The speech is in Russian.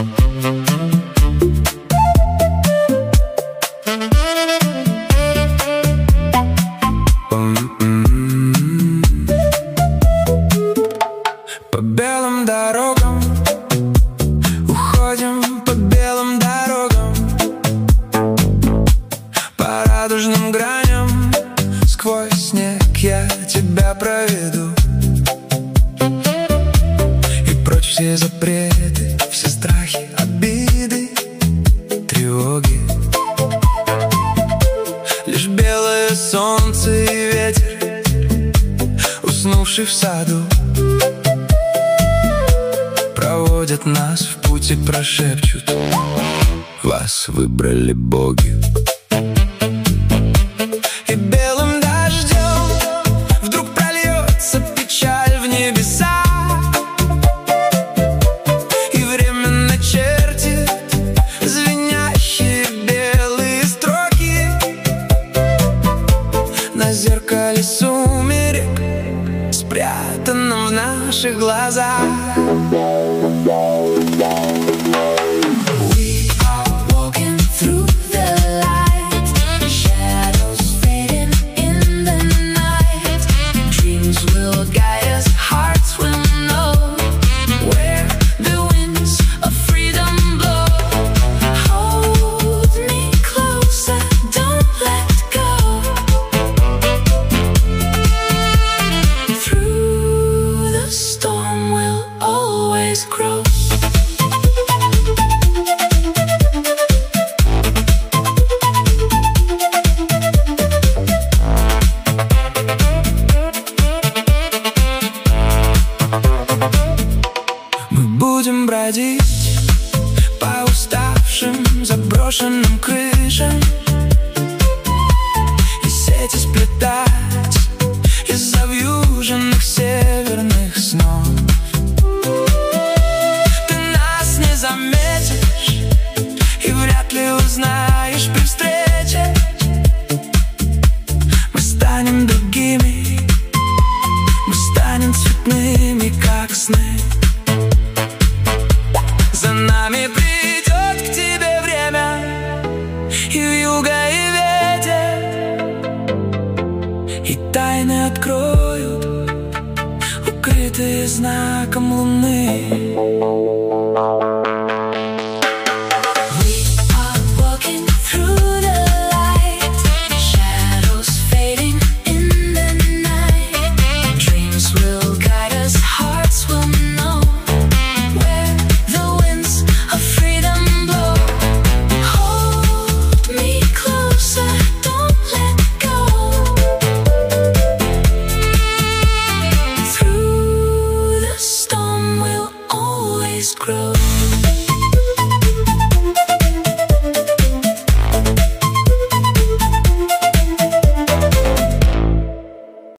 По белым дорогам уходим, по белым дорогам, по радужным граням. Сквозь снег я тебя проведу, и прочь все запреты, все страхи, обиды, тревоги. Лишь белое солнце и ветер, уснувший в саду, проводят нас в путь и прошепчут: вас выбрали боги. И белым дождем вдруг прольется печаль в небеса, и время начертит звенящие белые строки на зеркале сумерек, спрятанном в наших глазах. Будем бродить по уставшим заброшенным крышам и сети сплетать из завьюженных северных снов. Ты нас не заметишь и вряд ли узнаешь при встрече. Мы станем другими, мы станем цветными, как сны. За нами